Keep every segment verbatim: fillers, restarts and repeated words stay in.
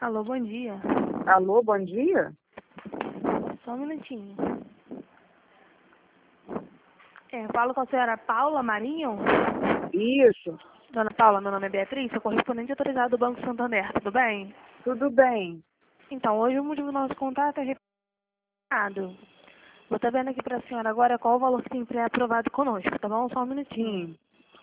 Alô, bom dia. Alô, bom dia? Só um minutinho. É, falo com a senhora Paula Marinho. Isso, Dona Paula, meu nome é Beatriz, sou correspondente autorizado do Banco Santander, tudo bem? tudo bem. Então, hoje o motivo do nosso contato é repassado. Vou estar vendo aqui para a senhora agora qual o valor que tem pré-aprovado conosco, tá bom? Só um minutinho. Sim.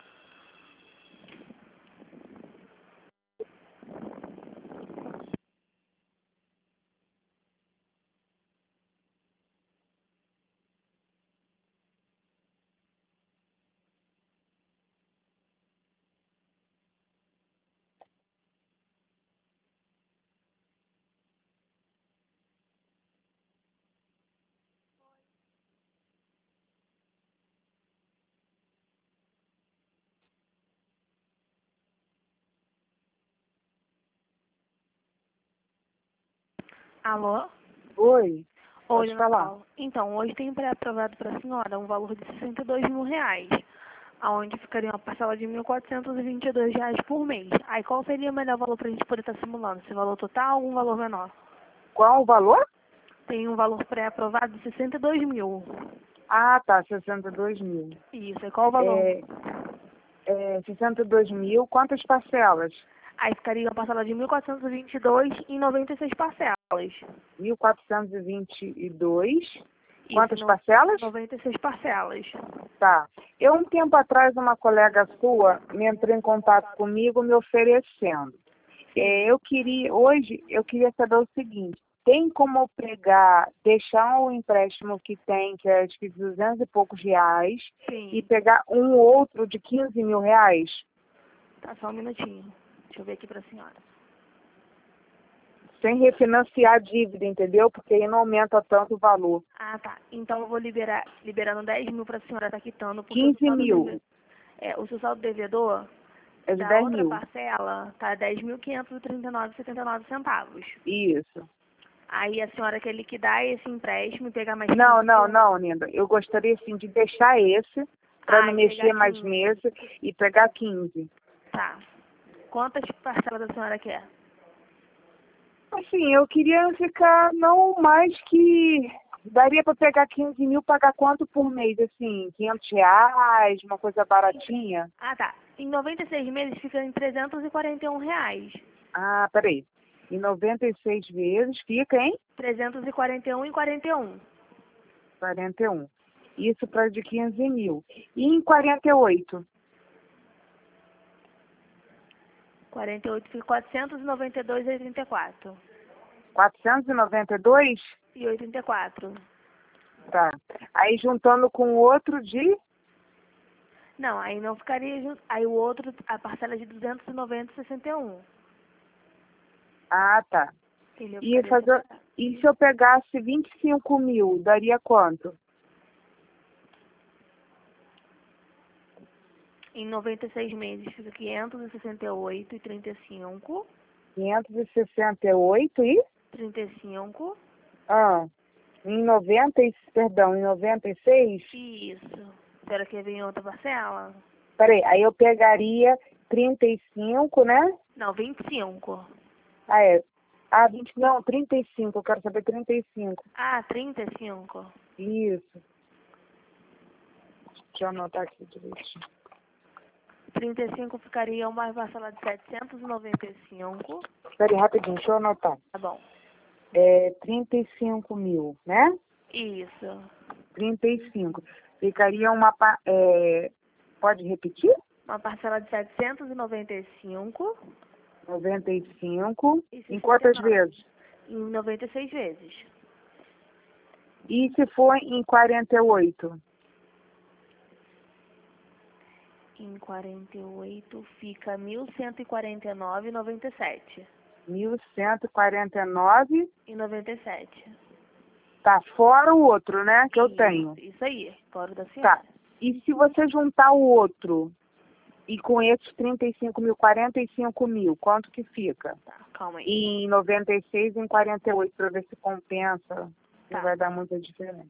Alô? Oi, Oi, pode Dona falar. Paula. Então, hoje tem pré-aprovado para a senhora um valor de sessenta e dois mil reais, aonde ficaria uma parcela de mil quatrocentos e vinte e dois reais por mês. Aí, qual seria o melhor valor para a gente poder estar simulando? Esse valor total ou um valor menor? Qual o valor? Tem um valor pré-aprovado de sessenta e dois mil. Ah, tá, sessenta e dois mil. Isso, e qual o valor? É, é, sessenta e dois mil, quantas parcelas? Aí ficaria uma parcela de mil quatrocentos e vinte e dois em noventa e seis parcelas. mil quatrocentos e vinte e dois. Isso, Quantas no- parcelas? noventa e seis parcelas. Tá. Eu, um tempo atrás, uma colega sua me entrou em contato comigo me oferecendo. É, eu queria, hoje, eu queria saber o seguinte, tem como eu pegar, deixar o empréstimo que tem, que é acho que duzentos e poucos reais, Sim. e pegar um outro de quinze mil reais? Tá, só um minutinho. Deixa eu ver aqui pra senhora. Sem refinanciar a dívida, entendeu? Porque aí não aumenta tanto o valor. Ah, tá. Então eu vou liberar, liberando dez mil pra senhora estar quitando, porque o seu quinze saldo mil, deve- é, o seu saldo devedor é de da dez outra mil. parcela tá dez mil quinhentos e trinta e nove e setenta e nove centavos. Isso. Aí a senhora quer liquidar esse empréstimo e pegar mais Não, quinze não, mil? não, Linda. Eu gostaria, assim, de deixar esse, para Ah, não e mexer pegar mais quinze. nesse, e pegar quinze. Tá. Quantas parcelas a senhora quer? Assim, eu queria ficar não mais que... Daria para pegar quinze mil, pagar quanto por mês? Assim, quinhentos reais, uma coisa baratinha? Ah, tá. Em noventa e seis meses fica em trezentos e quarenta e um reais. Ah, peraí. Em noventa e seis vezes fica em trezentos e quarenta e um e quarenta e um. quarenta e um. Isso para de quinze mil. E em quarenta e oito? quarenta e oito fica quatrocentos e noventa e dois e oitenta e quatro. quatrocentos e noventa e dois? E oitenta e quatro. Tá. Aí juntando com o outro de... Não, aí não ficaria junto. Aí o outro, a parcela é de duzentos e noventa e sessenta e um. Ah, tá. Entendeu? E, Ficaria fazer... separado. e se eu pegasse vinte e cinco mil, daria quanto? Em noventa e seis meses fica quinhentos e sessenta e oito e trinta e cinco. quinhentos e sessenta e oito e... trinta e cinco. Ah, em noventa, e- perdão, em noventa e seis? Isso. Espera que venha outra parcela? Peraí, aí eu pegaria trinta e cinco, né? Não, vinte e cinco. Ah, é. Ah, vinte, não, trinta e cinco, eu quero saber trinta e cinco. Ah, trinta e cinco. Isso. Deixa eu anotar aqui direitinho. trinta e cinco ficaria uma parcela de setecentos e noventa e cinco. Peraí, rapidinho, deixa eu anotar. Tá bom. É trinta e cinco mil, né? Isso. trinta e cinco. Ficaria uma... pa- É, pode repetir? Uma parcela de setecentos e noventa e cinco noventa e cinco. e Em sessenta e quantas nove. vezes? Em noventa e seis vezes. E se for em quarenta e oito? Em quarenta e oito fica mil cento e quarenta e nove e noventa e sete. mil cento e quarenta e nove. E noventa e sete. Tá fora o outro, né? Que eu Isso, tenho. isso aí, fora da Tá. senhora. E se você juntar o outro e com esses trinta e cinco mil, quarenta e cinco mil, quanto que fica? Tá, calma aí. E em noventa e seis e em quarenta e oito, para ver se compensa. Tá. Não vai dar muita diferença.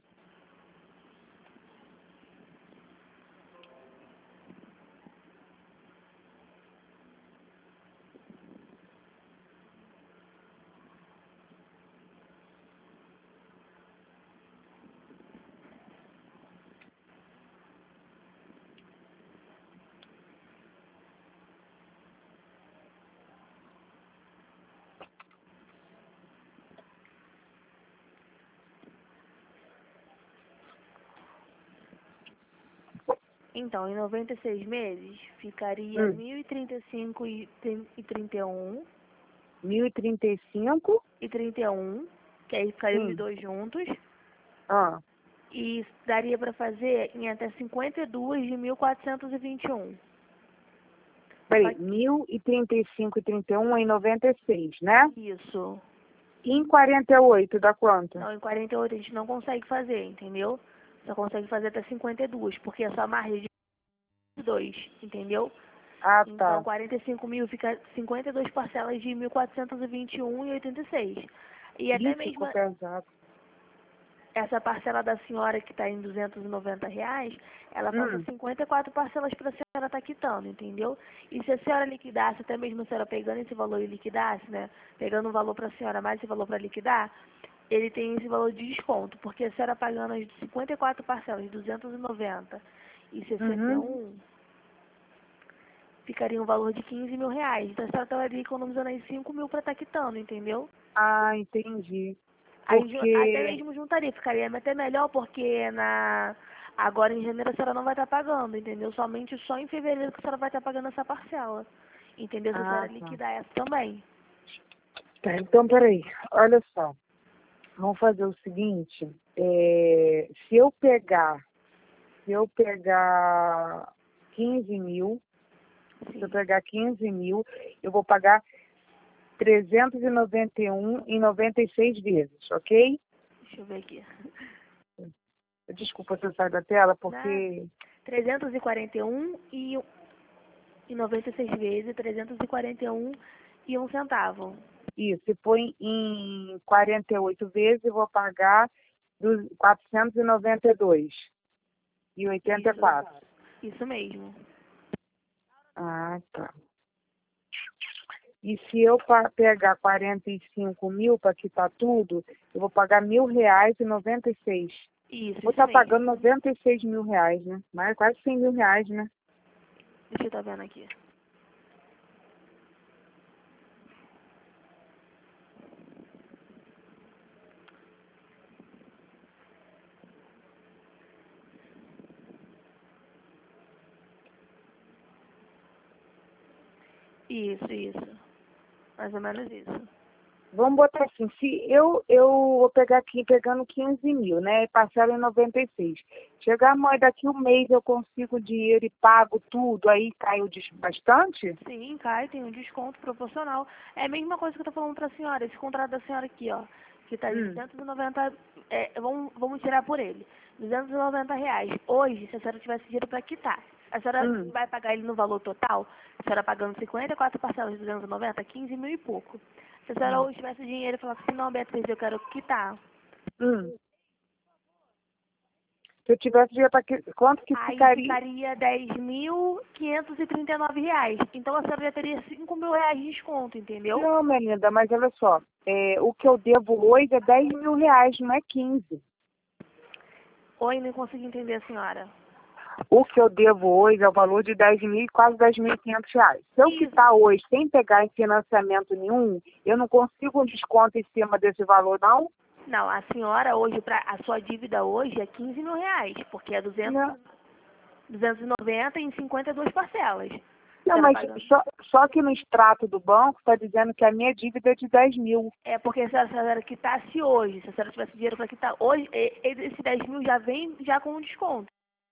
Então, em noventa e seis meses, ficaria Hum. mil e trinta e cinco e trinta e um. mil e trinta e cinco? E trinta e um, que aí ficariam Sim. os dois juntos. Ah, E daria para fazer em até cinquenta e dois de mil quatrocentos e vinte e um. peraí, mil e trinta e cinco e trinta e um em noventa e seis, né? Isso. E em quarenta e oito dá quanto? Não, em quarenta e oito a gente não consegue fazer, entendeu? Só consegue fazer até cinquenta e dois, porque é só margem de dois, entendeu? Ah, Então, tá. quarenta e cinco mil fica cinquenta e duas parcelas de mil quatrocentos e vinte e um e oitenta e seis. E até Ih, mesmo ficou pesado. essa parcela da senhora que está em duzentos e noventa reais, ela falta Hum. cinquenta e quatro parcelas para a senhora estar quitando, entendeu? E se a senhora liquidasse, até mesmo a senhora pegando esse valor e liquidasse, né? Pegando um valor para a senhora mais esse valor para liquidar, ele tem esse valor de desconto, porque a senhora pagando as cinquenta e quatro parcelas, duzentos e noventa e sessenta e Uhum. um, ficaria um valor de quinze mil reais. Então a senhora estaria economizando aí cinco mil para estar quitando, entendeu? Ah, entendi. Aí ju- até Porque... mesmo juntaria, ficaria até melhor, porque na agora em janeiro a senhora não vai estar pagando, entendeu? Somente só em fevereiro que a senhora vai estar pagando essa parcela. Entendeu? Se a senhora Ah, tá. liquidar essa também. Tá, então, peraí. Olha só. Vamos fazer o seguinte. É, se eu pegar... Se eu pegar quinze mil... Se eu Sim. pegar quinze mil, eu vou pagar trezentos e noventa e um em noventa e seis vezes, ok? Deixa eu ver aqui. Desculpa se eu sair da tela, Nada. porque... trezentos e quarenta e um e, e noventa e seis vezes, trezentos e quarenta e um e um centavo. Isso, se põe em quarenta e oito vezes, eu vou pagar dos quatrocentos e noventa e dois e oitenta e Isso, quatro. isso mesmo. Ah, tá. E se eu pa- pegar quarenta e cinco mil para quitar tudo, eu vou pagar mil reais e noventa e seis. Isso, Vou isso estar mesmo. pagando noventa e seis mil reais, né? Mais quase cem mil reais, né? Deixa eu estar vendo aqui. Isso, isso. Mais ou menos isso. Vamos botar assim, se eu, eu vou pegar aqui pegando quinze mil, né? E parcela em noventa e seis. Chegar amanhã, daqui um mês eu consigo o dinheiro e pago tudo, aí caiu des- bastante? Sim, cai, tem um desconto proporcional. É a mesma coisa que eu tô falando pra senhora, esse contrato da senhora aqui, ó, que tá de Hum, duzentos e noventa, é, vamos, vamos tirar por ele, duzentos e noventa reais. Hoje, se a senhora tivesse dinheiro pra quitar, a senhora hum, vai pagar ele no valor total? A senhora pagando cinquenta e quatro parcelas de duzentos e noventa, quinze mil e pouco. Se a senhora hum, hoje tivesse dinheiro e falasse assim, não, Beatriz, eu quero quitar. hum. Se eu tivesse dinheiro para que... Quanto que Aí ficaria? ficaria dez mil quinhentos e trinta e nove reais. Então a senhora já teria cinco mil reais de desconto, entendeu? Não, minha linda, mas olha só. É, o que eu devo hoje é dez mil reais, não é quinze. Oi, não consegui entender a senhora. O que eu devo hoje é o valor de dez mil, quase dez mil e quinhentos reais. Se eu Isso. quitar hoje sem pegar em financiamento nenhum, eu não consigo um desconto em cima desse valor, não? Não, a senhora hoje, pra, a sua dívida hoje é quinze mil reais, porque é duzentos, Não, duzentos e noventa em cinquenta e duas parcelas. A não senhora mas pagando. só, só que no extrato do banco está dizendo que a minha dívida é de dez mil. É porque se a senhora quitasse hoje, se a senhora tivesse dinheiro para quitar hoje, e- e- esse dez mil já vem já com um desconto.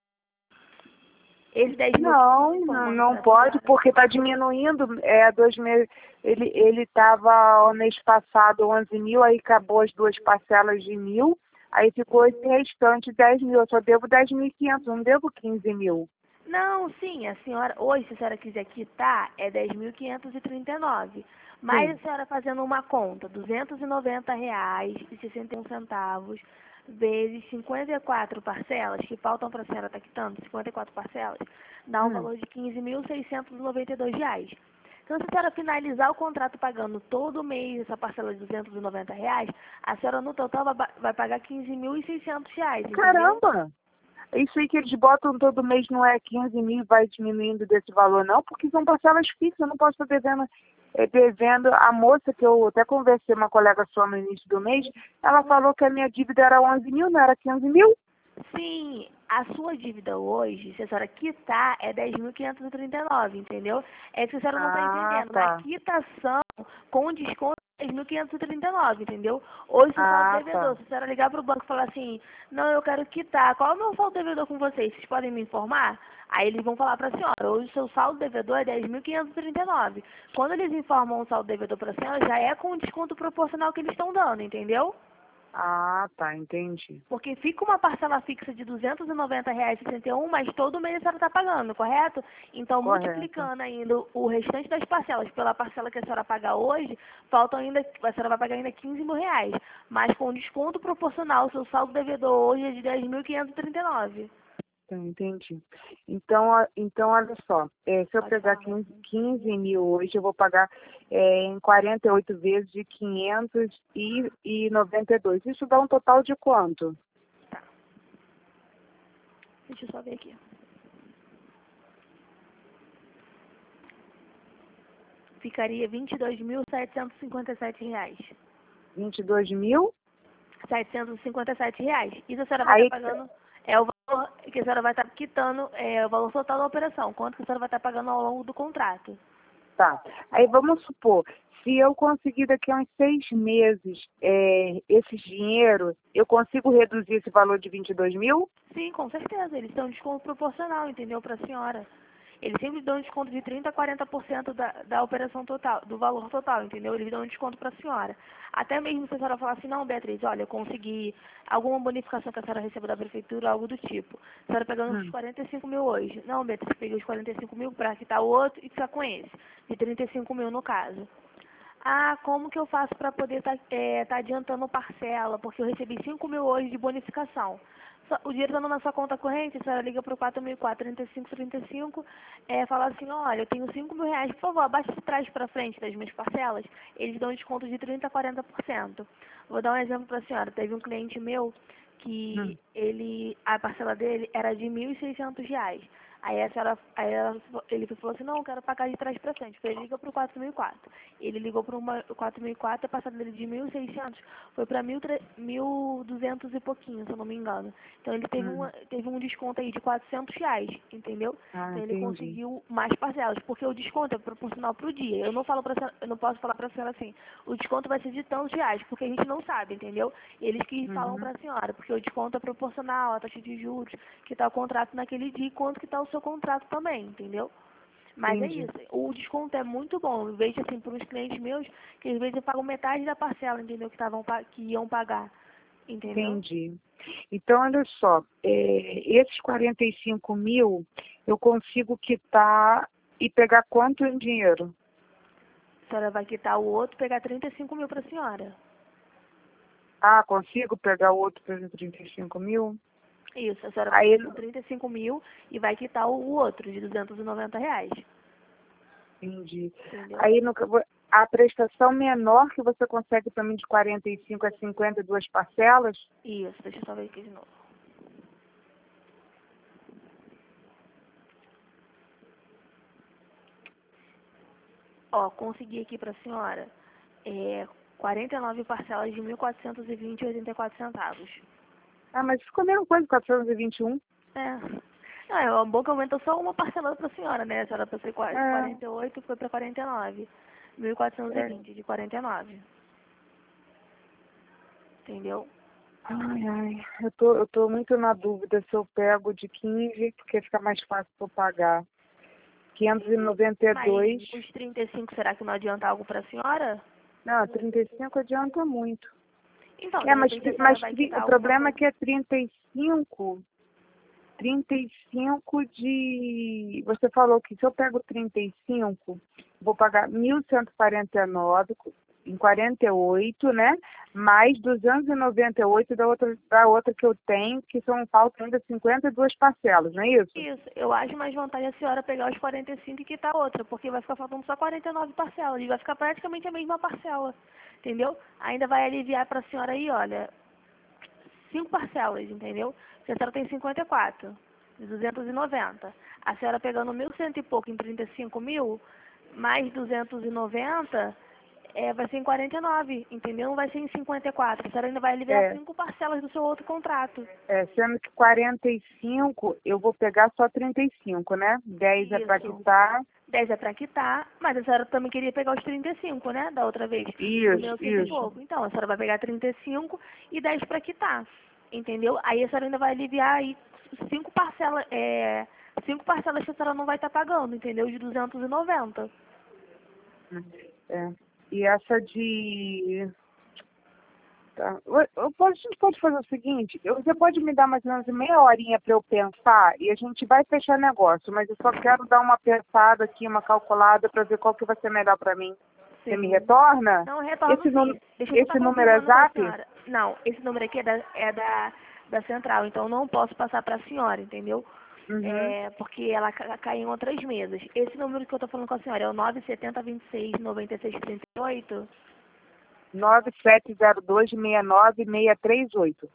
Esse dez mil que eu estou Não, não, informando não para a pode, senhora. porque está diminuindo. É, dois meses, ele ele estava o mês passado onze mil, aí acabou as duas parcelas de mil, aí ficou esse restante dez mil. Eu só devo dez mil e quinhentos, não devo quinze mil. Não, sim, a senhora, hoje, se a senhora quiser quitar, é dez mil quinhentos e trinta e nove. Mas a Sim. senhora fazendo uma conta, duzentos e noventa reais e sessenta e um centavos, vezes cinquenta e quatro parcelas, que faltam para a senhora estar quitando, cinquenta e quatro parcelas, dá um Hum. valor de quinze mil seiscentos e noventa e dois reais. Então, se a senhora finalizar o contrato pagando todo mês essa parcela de duzentos e noventa reais, a senhora no total vai, ba- vai pagar quinze mil e seiscentos reais, entendeu? Caramba! Isso aí que eles botam todo mês não é quinze mil e vai diminuindo desse valor, não, porque são parcelas fixas, eu não posso estar devendo, é, devendo. A moça que eu até conversei, uma colega sua no início do mês, ela falou que a minha dívida era onze mil, não era quinze mil? Sim, A sua dívida hoje, se a senhora quitar, é dez mil quinhentos e trinta e nove, entendeu? É que a senhora não está Ah, entendendo. Na tá. quitação, com desconto, é dez mil quinhentos e trinta e nove, entendeu? Hoje, seu saldo Ah, devedor, tá. se a senhora ligar para o banco e falar assim, não, eu quero quitar, qual é o meu saldo devedor com vocês? Vocês podem me informar? Aí eles vão falar para a senhora, hoje o seu saldo devedor é dez mil quinhentos e trinta e nove. Quando eles informam o saldo devedor para a senhora, já é com o desconto proporcional que eles estão dando, entendeu? Ah, tá, entendi. Porque fica uma parcela fixa de duzentos e noventa reais e sessenta e um, mas todo mês a senhora está pagando, correto? Então, Correto. multiplicando ainda o restante das parcelas pela parcela que a senhora paga hoje, faltam ainda, a senhora vai pagar ainda quinze mil reais. Mas com desconto proporcional, o seu saldo devedor hoje é de dez mil quinhentos e trinta e nove. Tá, entendi. Então, ó, então olha só, é, se eu Pode pegar falar. quinze, quinze mil hoje, eu vou pagar é, em quarenta e oito vezes de quinhentos e noventa e dois. Isso dá um total de quanto? Tá, deixa eu só ver aqui. Ficaria vinte e dois mil setecentos e cinquenta e sete reais. vinte e dois mil? setecentos e cinquenta e sete reais. Isso a senhora vai estar Aí, pagando, é o valor que a senhora vai estar quitando, é o valor total da operação, quanto que a senhora vai estar pagando ao longo do contrato. tá. Aí vamos supor, se eu conseguir daqui a uns seis meses é, esse dinheiro, eu consigo reduzir esse valor de vinte e dois mil? Sim, com certeza, eles dão desconto proporcional, entendeu, para a senhora. Eles sempre dão desconto de trinta a quarenta por cento da, da operação total, do valor total, entendeu? Eles dão desconto para a senhora. Até mesmo se a senhora falar assim, não, Beatriz, olha, eu consegui alguma bonificação que a senhora recebeu da prefeitura, algo do tipo. A senhora pegando os Hum. quarenta e cinco mil hoje. Não, Beatriz, peguei os quarenta e cinco mil para quitar o outro e ficar com esse. De trinta e cinco mil no caso. Ah, como que eu faço para poder estar tá, é, tá adiantando parcela? Porque eu recebi cinco mil hoje de bonificação. Só- O dinheiro estando na sua conta corrente, a senhora liga para o quatro mil e quatro, trinta e cinco, trinta e cinco, é, fala assim, olha, eu tenho cinco mil reais, por favor, abaixa de trás para frente das minhas parcelas. Eles dão desconto de trinta a quarenta por cento. Vou dar um exemplo para a senhora. Teve um cliente meu que Hum. ele, a parcela dele era de mil e seiscentos reais. Aí, a senhora, aí ela, ele falou assim, não, eu quero pagar de trás para frente. Ele liga para o quatro mil e quatro. Ele ligou para o quatro mil e quatro, a parcela dele de mil e seiscentos foi para mil e duzentos e pouquinho, se eu não me engano. Então ele teve, Hum. uma, teve um desconto aí de quatrocentos reais, entendeu? Ah, Então ele entendi. conseguiu mais parcelas, porque o desconto é proporcional para o dia. Eu não falo pra, eu não posso falar para a senhora assim, o desconto vai ser de tantos reais, porque a gente não sabe, entendeu? Eles que falam Uhum. para a senhora, porque o desconto é proporcional à taxa de juros, que está o contrato naquele dia e quanto que está o seu contrato também, entendeu? Mas é Entendi. isso, o desconto é muito bom. Eu vejo assim, por uns clientes meus, que às vezes eu pago metade da parcela, entendeu? Que, tavam, pa- que iam pagar, entendeu? Entendi. Então, olha só, é, esses quarenta e cinco mil eu consigo quitar e pegar quanto em dinheiro? A senhora vai quitar o outro, pegar trinta e cinco mil para a senhora. Ah, consigo pegar o outro por trinta e cinco mil? Isso, a senhora Aí, fica com trinta e cinco mil e vai quitar o, o outro, de duzentos e noventa reais, entendi. entendeu? Aí, no, a prestação menor que você consegue para mim de quarenta e cinco a cinquenta e duas parcelas? Isso, deixa eu só ver aqui de novo. Ó, consegui aqui para a senhora é, quarenta e nove parcelas de mil quatrocentos e vinte e oitenta e quatro centavos. Ah, mas ficou a mesma coisa, quatrocentos e vinte e um. É. Não, é bom que aumentou só uma parcela para a senhora, né? A senhora para ser É, quarenta e oito foi para quarenta e nove. mil quatrocentos e é. vinte de quarenta e nove. Entendeu? Ai, ai, eu tô, eu tô muito na dúvida se eu pego de quinze, porque fica mais fácil para eu pagar. quinhentos e noventa e Mas dois. os trinta e cinco, será que não adianta algo para a senhora? Não, trinta e cinco adianta muito. Então, de É, mas, repente a mas senhora vai tri- o quitar alguma problema é coisa. que é trinta e cinco, trinta e cinco de... Você falou que se eu pego trinta e cinco, vou pagar mil cento e quarenta e nove em quarenta e oito, né? Mais duzentos e noventa e oito da outra, da outra que eu tenho, que são faltam ainda cinquenta e duas parcelas, não é isso? Isso, eu acho mais vantagem a senhora pegar os quarenta e cinco e quitar outra, porque vai ficar faltando só quarenta e nove parcelas, e vai ficar praticamente a mesma parcela, entendeu? Ainda vai aliviar para a senhora aí, olha, cinco parcelas, entendeu? Se a senhora tem cinquenta e quatro, de duzentos e noventa. A senhora pegando mil cento e pouco em trinta e cinco mil, mais duzentos e noventa, é, vai ser em quarenta e nove, entendeu? Não vai ser em cinquenta e quatro. A senhora ainda vai aliviar É, cinco parcelas do seu outro contrato. é, sendo que quarenta e cinco eu vou pegar só trinta e cinco, né? dez é para Isso. quitar. dez é pra quitar, mas a senhora também queria pegar os trinta e cinco, né? Da outra vez. Do Isso, meu cento e isso. pouco. Então, a senhora vai pegar trinta e cinco e dez pra quitar. Entendeu? Aí a senhora ainda vai aliviar aí cinco parcelas, é, cinco parcelas que a senhora não vai estar pagando, entendeu? De duzentos e noventa. É. E essa de... Tá. Eu- eu posso- a gente pode fazer o seguinte, eu- você pode me dar mais ou menos meia horinha para eu pensar e a gente vai fechar negócio, mas eu só quero dar uma pensada aqui, uma calculada para ver qual que vai ser melhor para mim. Você me Sim. retorna? Não, retorno Esse, sim. nome, Deixa eu só esse estar número é confirmando com a zap? senhora. Não, esse número aqui é da, é da, da central, então não posso passar para a senhora, entendeu? Uhum. É, porque ela ca- cai em outras mesas. Esse número que eu tô falando com a senhora é o nove sete zero, vinte e seis, noventa e seis, trinta e oito? nove sete zero dois, seis nove, seis três oito.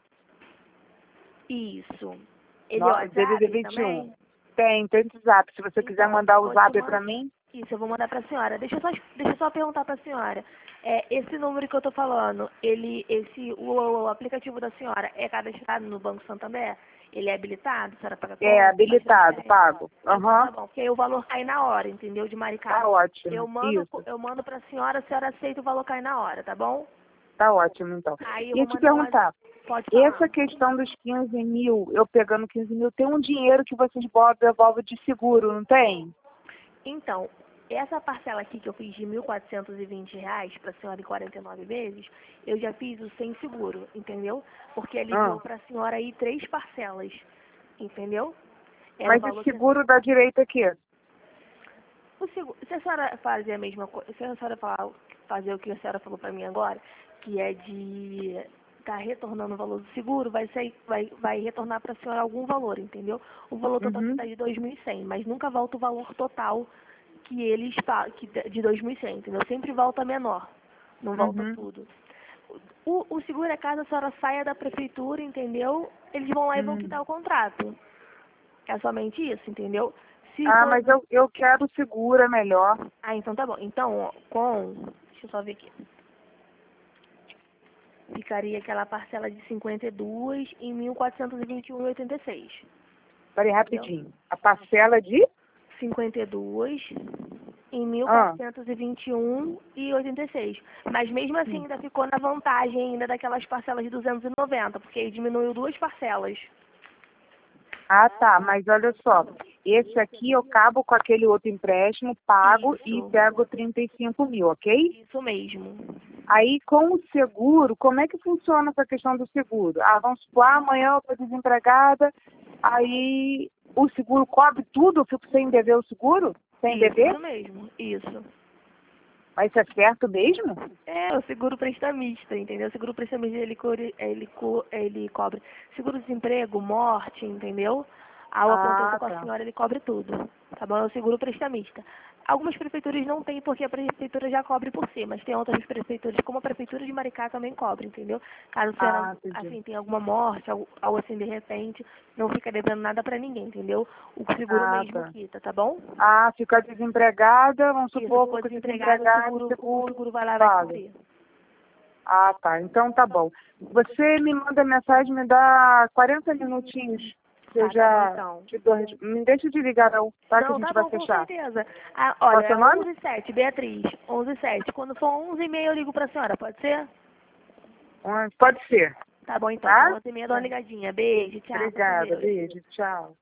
Isso. Ele é No- D D D WhatsApp vinte e um. também? Tem, tem esse zap. Se você quiser Então, mandar eu o vou te zap para mandar. mim. Isso, eu vou mandar para a senhora. Deixa eu só, deixa eu só perguntar para a senhora. É, esse número que eu tô falando, ele, esse, o, o aplicativo da senhora é cadastrado no Banco Santander? Ele é habilitado? A senhora paga É conta? Faz habilitado, transferência? pago. Então Aham. tá bom, porque aí o valor cai na hora, entendeu? De Maricá. Tá ótimo. Eu mando, Isso. eu mando para a senhora, a senhora aceita o valor cair na hora, tá bom? Tá ótimo, então. Aí eu Ia vou te mandar uma. perguntar, Pode essa falar. questão dos quinze mil, eu pegando quinze mil, tem um dinheiro que vocês bo- devolvem de seguro, não tem? Então, essa parcela aqui que eu fiz de mil quatrocentos e vinte reais para a senhora em quarenta e nove vezes, eu já fiz o sem seguro, entendeu? Porque aliviou Ah, para a senhora aí três parcelas, entendeu? Era o mas esse valor que... seguro dá direito aqui? O seguro, se a senhora fazer a mesma coisa, se a senhora falar, fazer o que a senhora falou para mim agora, que é de estar retornando o valor do seguro, vai, sair, vai, vai retornar para a senhora algum valor, entendeu? O valor total que Uhum, está de dois mil e cem, mas nunca volta o valor total que eles fa- que de dois mil e cem, entendeu? Sempre volta menor, não volta uhum, tudo. O, o seguro é caso a senhora saia da prefeitura, entendeu? Eles vão lá e vão uhum. quitar o contrato. É somente isso, entendeu? Se Ah, for... mas eu, eu quero seguro, é melhor. Ah, então tá bom. Então, ó, com... Deixa eu só ver aqui. Ficaria aquela parcela de cinquenta e dois em mil quatrocentos e vinte e um e oitenta e seis. Peraí, Entendeu? rapidinho. A parcela de... cinquenta e dois em mil Ah, quatrocentos e vinte e um e oitenta e seis. Mas mesmo assim hum. ainda ficou na vantagem ainda daquelas parcelas de duzentos e noventa, porque aí diminuiu duas parcelas. Ah, tá, mas olha só. Esse aqui eu cabo com aquele outro empréstimo, pago e Isso, pego trinta e cinco mil, ok? isso mesmo. Aí, com o seguro, como é que funciona essa questão do seguro? Ah, vamos supor, ah, amanhã eu estou desempregada, aí o seguro cobre tudo, eu fico sem dever o seguro? Sem Isso, dever? isso mesmo, isso. Mas isso é certo mesmo? É, o seguro prestamista, entendeu? O seguro prestamista, ele, cobre- ele, co- ele cobre seguro-desemprego, morte, entendeu? Algo aconteça Ah, com a tá. senhora, ele cobre tudo, tá bom? É o seguro prestamista. Algumas prefeituras não têm porque a prefeitura já cobre por si, mas tem outras prefeituras, como a prefeitura de Maricá também cobre, entendeu? Caso a senhora, Ah, entendi. assim, tenha alguma morte, algo, algo assim de repente, não fica devendo nada pra ninguém, entendeu? O seguro Ah, mesmo tá. quita, tá bom? Ah, ficar desempregada, vamos E se supor, for fico desempregado, o desempregada, seguro, o seguro, seguro vai lá e vai paga. cobrir. Ah, tá. Então tá bom. Você me manda mensagem, me dá quarenta minutinhos. Que eu Tá, tá bom já então. te dou. res- Me deixa de ligar, não, tá? Que a Não, tá gente vai bom, com fechar. certeza. Ah, Qual é olha, o seu é nome? onze e sete, Beatriz, onze e sete. Quando for onze e meia eu ligo pra senhora, pode ser? Ah, pode ser, Tá bom então, tá? então onze e meia dá uma ligadinha. Beijo, tchau, pra você Obrigada, ver. beijo, tchau.